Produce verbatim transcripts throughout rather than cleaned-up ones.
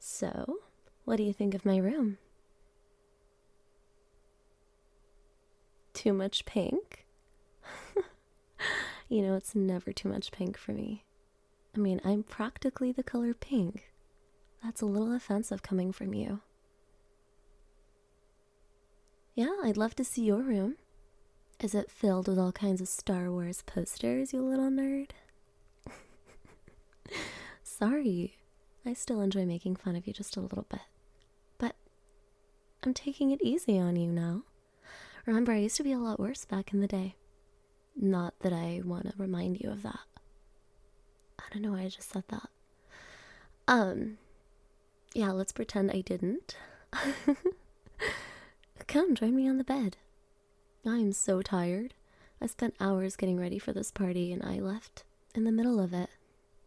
So, what do you think of my room? Too much pink? You know, it's never too much pink for me. I mean, I'm practically the color pink. That's a little offensive coming from you. Yeah, I'd love to see your room. Is it filled with all kinds of Star Wars posters, you little nerd? Sorry, I still enjoy making fun of you just a little bit. But I'm taking it easy on you now. Remember, I used to be a lot worse back in the day. Not that I want to remind you of that. I don't know why I just said that. Um, yeah, let's pretend I didn't. Come, join me on the bed. I'm so tired. I spent hours getting ready for this party and I left in the middle of it.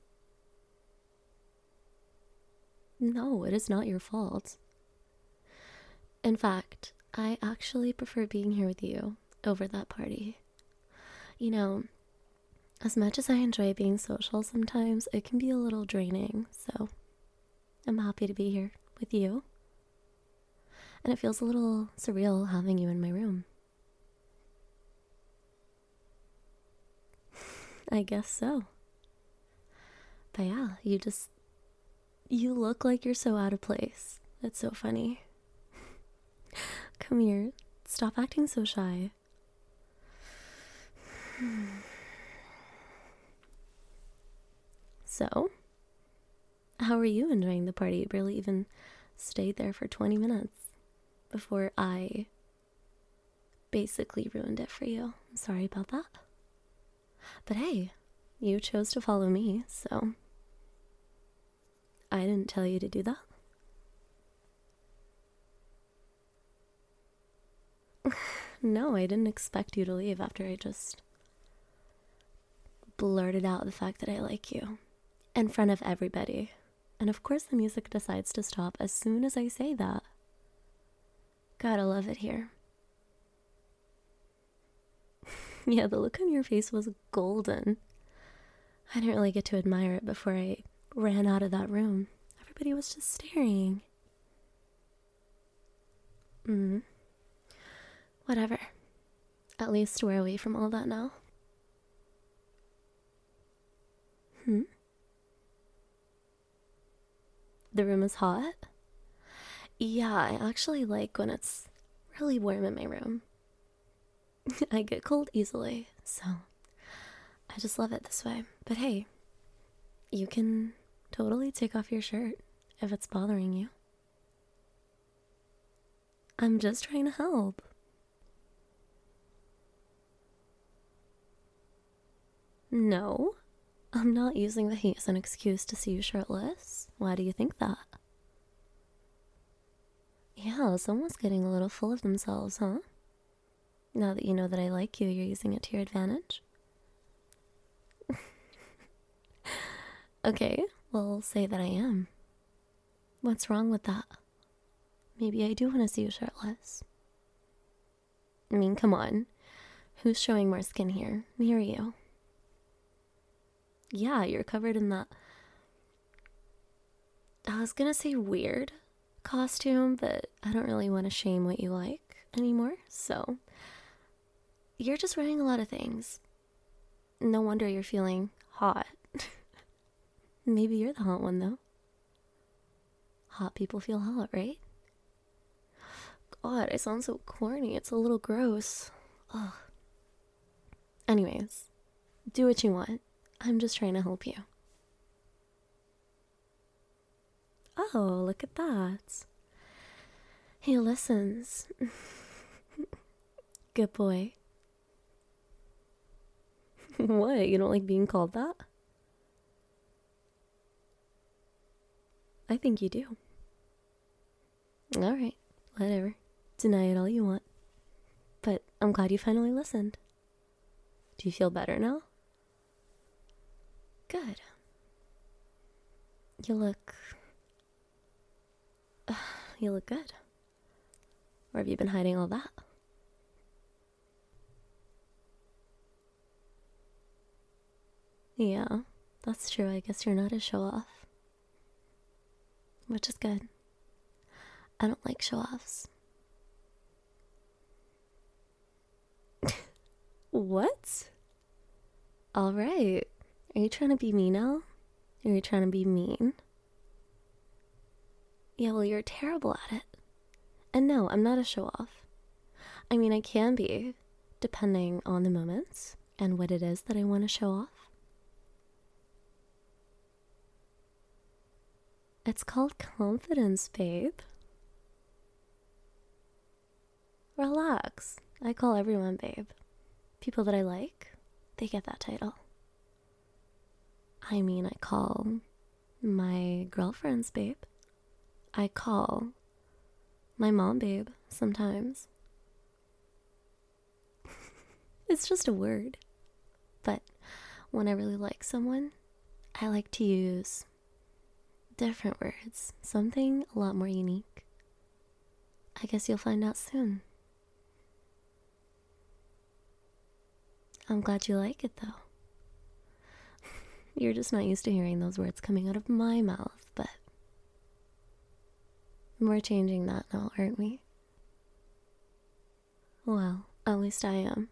No, it is not your fault. In fact, I actually prefer being here with you over that party. You know, as much as I enjoy being social sometimes, it can be a little draining, so I'm happy to be here with you. And it feels a little surreal having you in my room. I guess so. But yeah, you just, you look like you're so out of place. It's so funny. Come here, stop acting so shy. So, how are you enjoying the party? You barely even stayed there for twenty minutes before I basically ruined it for you. I'm sorry about that. But hey, you chose to follow me, so I didn't tell you to do that. No, I didn't expect you to leave after I just blurted out the fact that I like you in front of everybody. And of course the music decides to stop as soon as I say that. Gotta love it here. Yeah, the look on your face was golden. I didn't really get to admire it before I ran out of that room. Everybody was just staring. Hmm. Whatever. At least we're away from all that now. Hmm? The room is hot? Yeah, I actually like when it's really warm in my room. I get cold easily, so I just love it this way. But hey, you can totally take off your shirt if it's bothering you. I'm just trying to help. No, I'm not using the heat as an excuse to see you shirtless. Why do you think that? Yeah, someone's getting a little full of themselves, huh? Now that you know that I like you, you're using it to your advantage? Okay, well, say that I am. What's wrong with that? Maybe I do want to see you shirtless. I mean, come on. Who's showing more skin here? Me or you? Yeah, you're covered in that, I was gonna say weird costume, but I don't really want to shame what you like anymore, so you're just wearing a lot of things. No wonder you're feeling hot. Maybe you're the hot one, though. Hot people feel hot, right? God, I sound so corny. It's a little gross. Ugh. Anyways, do what you want. I'm just trying to help you. Oh, look at that. He listens. Good boy. What? You don't like being called that? I think you do. Alright, whatever. Deny it all you want. But I'm glad you finally listened. Do you feel better now? Good. You look... Uh, you look good. Where have you been hiding all that? Yeah, that's true. I guess you're not a show-off. which is good. I don't like show offs. What? Alright. Are you trying to be me now? Are you trying to be mean? Yeah, well, you're terrible at it. And no, I'm not a show off. I mean, I can be, depending on the moments and what it is that I want to show off. It's called confidence, babe. Relax. I call everyone babe. People that I like, they get that title. I mean, I call my girlfriends babe. I call my mom babe sometimes. It's just a word. But when I really like someone, I like to use different words. Something a lot more unique. I guess you'll find out soon. I'm glad you like it, though. You're just not used to hearing those words coming out of my mouth, but we're changing that now, aren't we? Well, at least I am.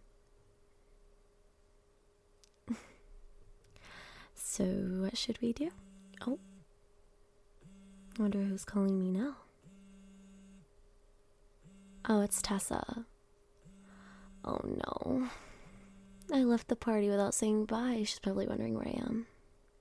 So, what should we do? Oh. Wonder who's calling me now. Oh, it's Tessa. Oh no. I left the party without saying bye. She's probably wondering where I am.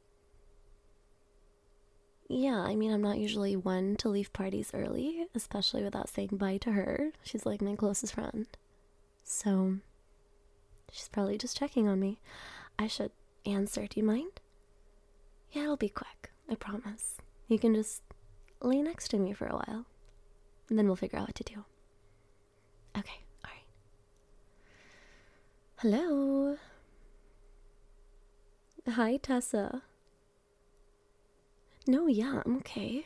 Yeah, I mean, I'm not usually one to leave parties early, especially without saying bye to her. She's like my closest friend. So, she's probably just checking on me. I should answer, do you mind? Yeah, it'll be quick, I promise. You can just lay next to me for a while, and then we'll figure out what to do. Okay, alright. Hello. Hi, Tessa. No, yeah, I'm okay.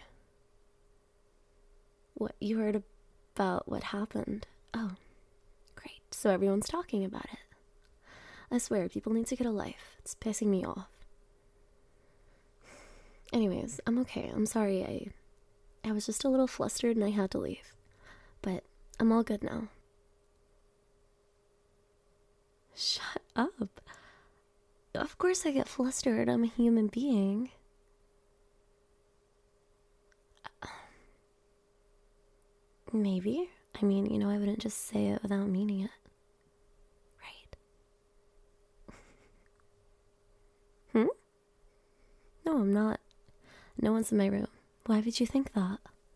What, you heard about what happened? Oh, great. So everyone's talking about it. I swear, people need to get a life. It's pissing me off. Anyways, I'm okay. I'm sorry. I, I was just a little flustered and I had to leave. But I'm all good now. Shut up. Of course I get flustered. I'm a human being. Maybe. I mean, you know, I wouldn't just say it without meaning it. Right? Hmm? No, I'm not. No one's in my room. Why would you think that?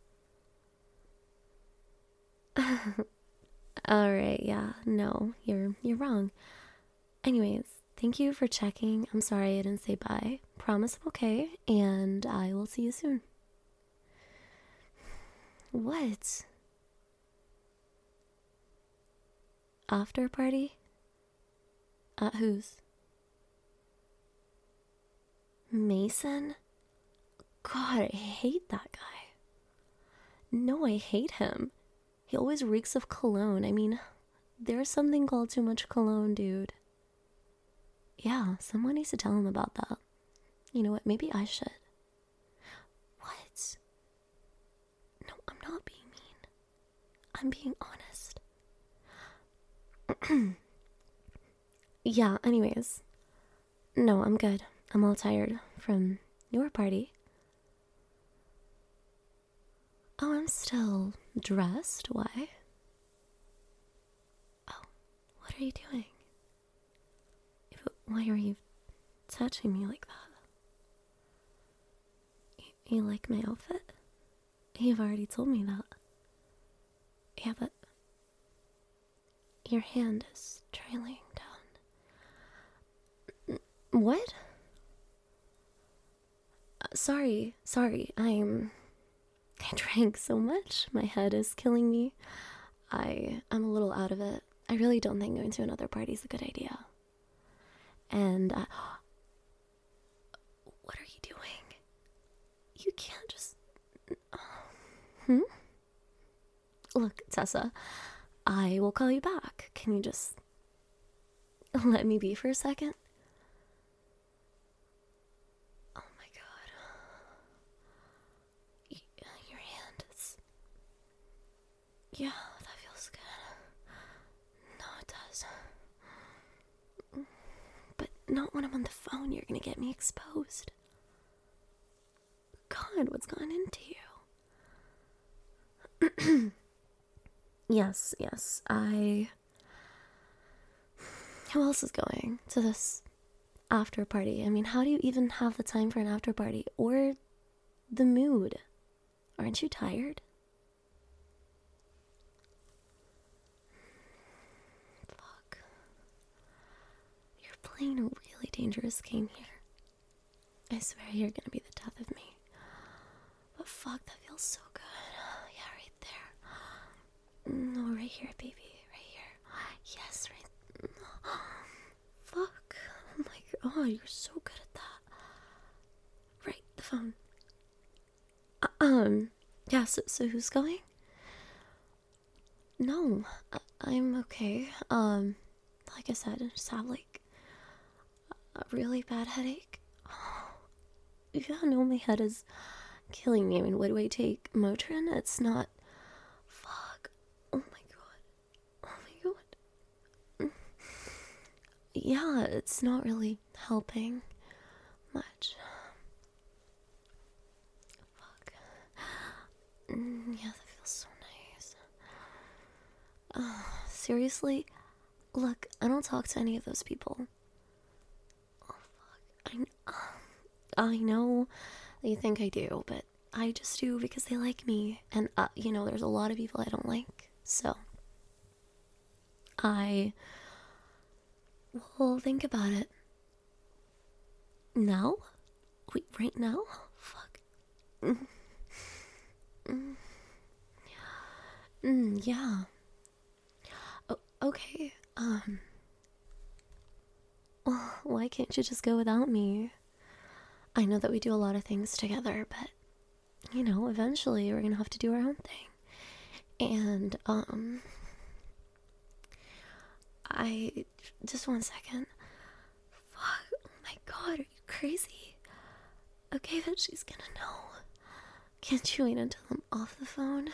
Alright, yeah. No, you're you're wrong. Anyways, thank you for checking. I'm sorry I didn't say bye. Promise I'm okay, and I will see you soon. What? After party? At whose? Mason? God, I hate that guy. No, I hate him. He always reeks of cologne. I mean, there's something called too much cologne, dude. Yeah, someone needs to tell him about that. You know what? Maybe I should. What? No, I'm not being mean. I'm being honest. Yeah, anyways. No, I'm good. I'm all tired from your party. Oh, I'm still dressed. Why? Oh, what are you doing? Why are you touching me like that? You, you like my outfit? You've already told me that. Yeah, but your hand is trailing down. What? Uh, sorry, sorry, I'm... I drank so much. My head is killing me. I, I'm a little out of it. I really don't think going to another party is a good idea. And, uh, what are you doing? You can't just... Hmm? Look, Tessa, I will call you back. Can you just let me be for a second? Oh my god. Yeah, that feels good. No, it does. But not when I'm on the phone. You're gonna get me exposed. God, what's gone into you? Yes, yes, I... Who else is going to this after party? I mean, how do you even have the time for an after party? Or the mood? Aren't you tired? Fuck. You're playing a really dangerous game here. I swear you're gonna be the death of me. But fuck, that feels so good. Yeah, right there. No, right here, baby. Right here. Yes, right. Fuck. Oh my god, you're so good at that. Right, the phone. Uh, um, yeah, so, so who's going? No, I, I'm okay. Um, like I said, I just have like a really bad headache. Yeah, no, my head is killing me. I mean, what do I take? Motrin? It's not. Fuck. Oh my god. Oh my god. Yeah, it's not really helping much. Fuck. Mm, yeah, that feels so nice. Uh, seriously? Look, I don't talk to any of those people. Oh, fuck. I, uh, I know that you think I do, but I just do because they like me. And, uh, you know, there's a lot of people I don't like. So, I... Well, think about it. Now? Wait, right now? Fuck. Mm. Mm. Mm, yeah. O- okay. Um. Well, why can't you just go without me? I know that we do a lot of things together, but you know, eventually we're gonna have to do our own thing. And um, I just one second. Fuck! Oh my god, are you crazy? Okay, but she's gonna know. Can't you wait until I'm off the phone?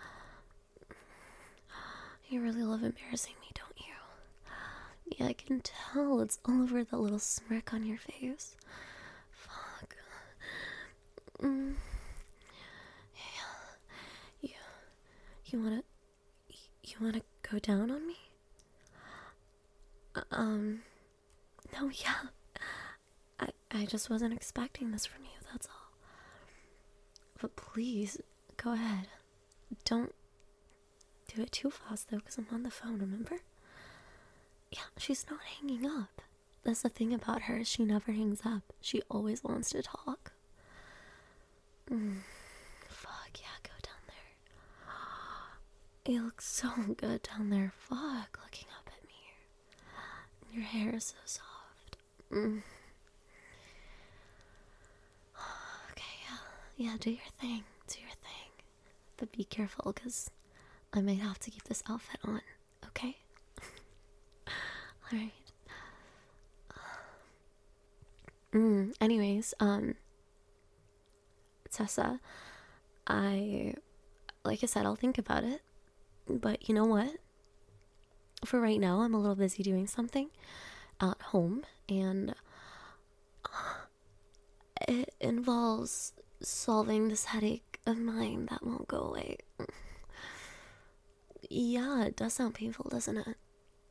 You really love embarrassing me, don't you? Yeah, I can tell. It's all over that little smirk on your face. Fuck. Mm. Yeah. You, you wanna, you wanna go down on me? Uh, um. No, yeah. I, I just wasn't expecting this from you. That's all. But please, go ahead. Don't do it too fast though, because I'm on the phone. Remember? Yeah, she's not hanging up. That's the thing about her. She never hangs up. She always wants to talk. Mm, fuck, yeah, go down there. You look so good down there. Fuck, looking up at me. Your hair is so soft. Mm. Okay, yeah. Yeah, do your thing. Do your thing. But be careful, because I might have to keep this outfit on. Okay? Alright. Mm, anyways, um, Tessa, I, like I said, I'll think about it. But you know what? For right now, I'm a little busy doing something at home, and it involves solving this headache of mine that won't go away. Yeah, it does sound painful, doesn't it?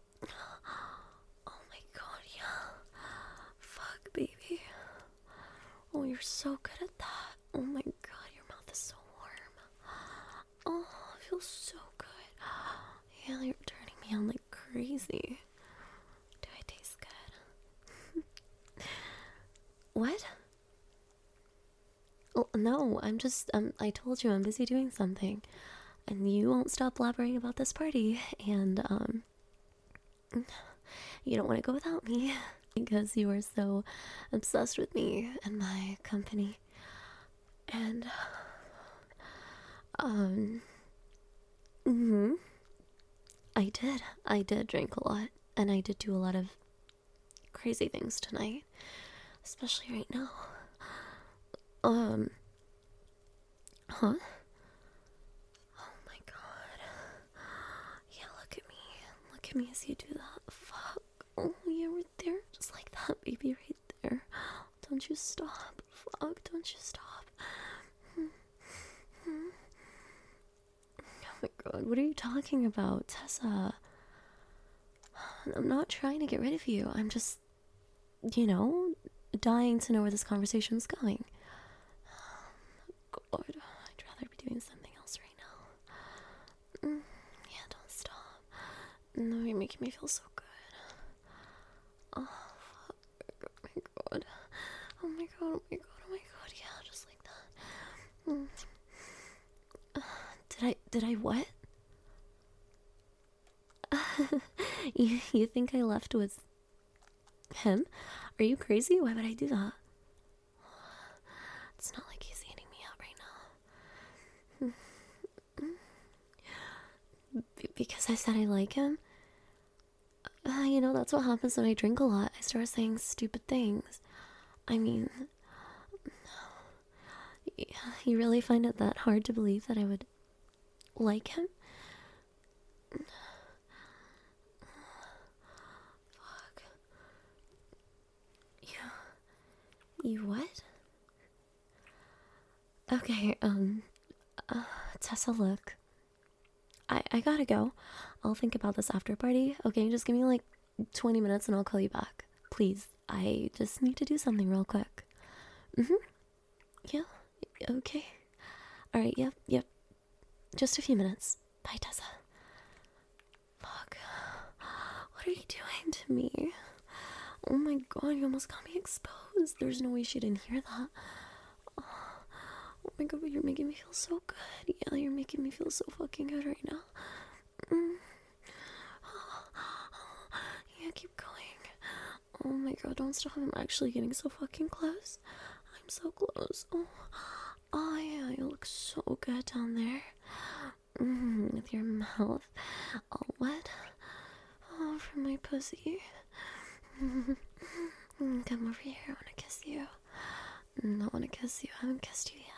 Oh my god, yeah. Fuck, baby. Oh, you're so good at that. Oh my god, your mouth is so warm. Oh, it feels so good. Yeah, you're turning me on like crazy. Do I taste good? What? Oh, no, I'm just, um, I told you I'm busy doing something. And you won't stop blabbering about this party. And, um, you don't want to go without me. Because you are so obsessed with me and my company. And, um, mm-hmm. I did. I did drink a lot. And I did do a lot of crazy things tonight. Especially right now. Um, huh? Oh my god. me as you do that. Fuck. Oh, yeah, right there. Just like that, baby, right there. Don't you stop. Fuck, don't you stop. Oh my god, what are you talking about, Tessa? I'm not trying to get rid of you. I'm just, you know, dying to know where this conversation's going. God, I'd rather be doing something else right now. Mm, yeah, don't stop. No, you're making me feel so good. Oh, fuck. Oh my god. Oh my god, oh my god, oh my god. Yeah, just like that. Mm. Uh, did I, did I what? you, you think I left with him? Are you crazy? Why would I do that? It's not like he's eating me out right now. B- because I said I like him? Uh, you know, that's what happens when I drink a lot. I start saying stupid things. I mean, you really find it that hard to believe that I would like him? Fuck. You... You what? Okay, um... Uh, Tessa, look. I, I gotta go. I'll think about this after party. Okay, just give me like twenty minutes and I'll call you back. Please, I just need to do something real quick. Mm-hmm. Yeah, okay. Alright, yep, yep. Just a few minutes. Bye, Tessa. Fuck. What are you doing to me? Oh my god, you almost got me exposed. There's no way she didn't hear that. Oh my god, but you're making me feel so good. Yeah, you're making me feel so fucking good right now. Mm. Yeah, keep going. Oh my god, don't stop. I'm actually getting so fucking close. I'm so close. Oh, oh yeah, you look so good down there. Mm, with your mouth all wet. Oh, from my pussy. Mm, come over here. I want to kiss you. Mm, I want to kiss you. I haven't kissed you yet.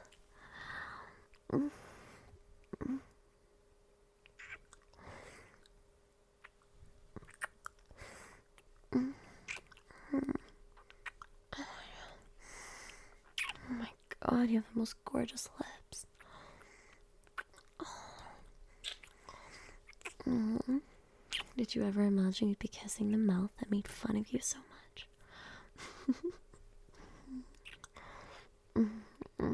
Mm. Mm. Mm. Mm. Oh my god, you have the most gorgeous lips. Mm. Did you ever imagine you'd be kissing the mouth that made fun of you so much? Mm-hmm.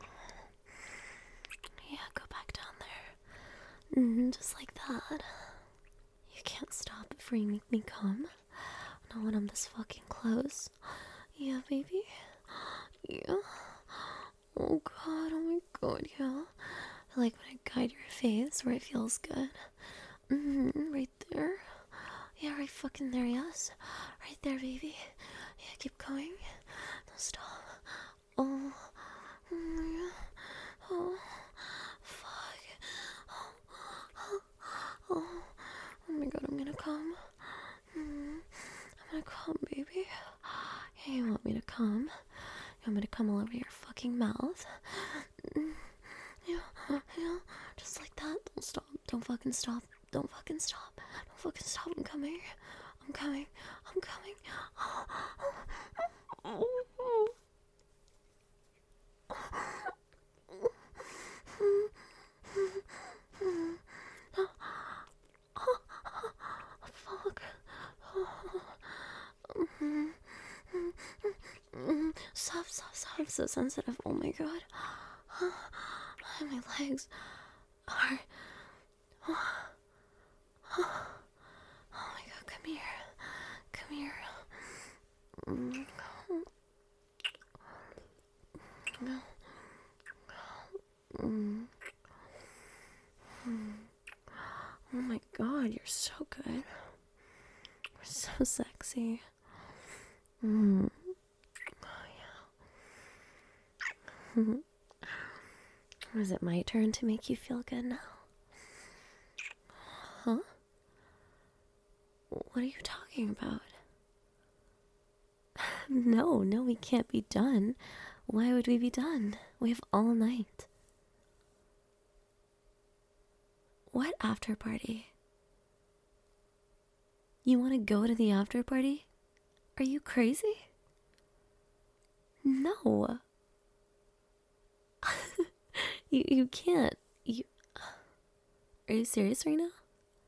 Yeah, go back down there. Mm-hmm, just like that. You can't stop before you make me come. Not when I'm this fucking close. Yeah, baby. Yeah. Oh god, oh my god, yeah. I like when I guide your face where it feels good. Mm-hmm, right there. Yeah, right fucking there, yes. Right there, baby. Yeah, keep going. Don't stop. Oh. Mm, yeah. Oh. Fuck. Oh. Oh. Oh. Oh my god, I'm gonna come. Mm, I'm gonna come, baby. Yeah, you want me to come? You want me to come all over your fucking mouth? Mm, yeah, yeah. Just like that. Don't stop. Don't fucking stop. Don't fucking stop. Don't fucking stop. I'm coming. I'm coming. I'm coming. Fuck. Stop, stop, stop. I'm so sensitive. Oh my god. My legs are... Oh my god, come here. Come here. Mm. Mm. Mm. Oh my god, you're so good. You're so sexy. Mm. Oh yeah. Was it my turn to make you feel good now? Huh? What are you talking about? No, no, we can't be done. Why would we be done? We have all night. What after party? You want to go to the after party? Are you crazy? No. you you can't. You Are you serious right now?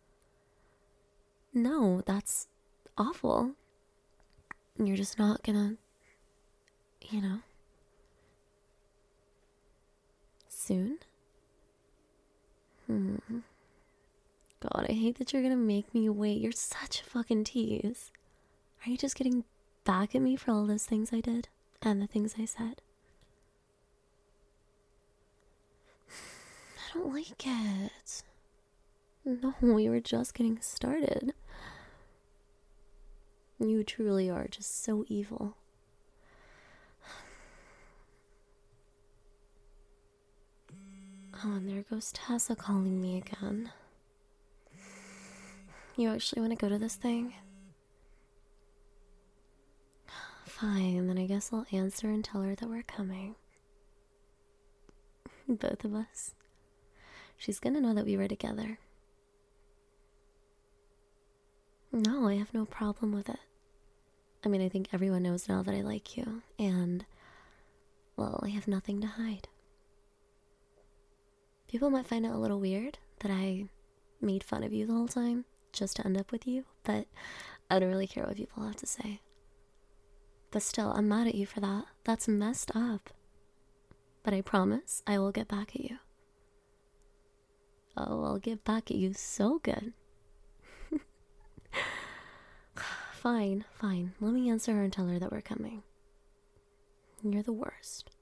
No, that's awful. You're just not gonna, you know, soon? Hmm. God, I hate that you're gonna make me wait. You're such a fucking tease. Are you just getting back at me for all those things I did and the things I said? I don't like it. No, we were just getting started. You truly are just so evil. Oh, and there goes Tessa calling me again. You actually want to go to this thing? Fine, then I guess I'll answer and tell her that we're coming. Both of us. She's gonna know that we were together. No, I have no problem with it. I mean, I think everyone knows now that I like you, and, well, I have nothing to hide. People might find it a little weird that I made fun of you the whole time just to end up with you, but I don't really care what people have to say. But still, I'm mad at you for that. That's messed up. But I promise I will get back at you. Oh, I'll get back at you so good. Fine, fine. Let me answer her and tell her that we're coming. You're the worst.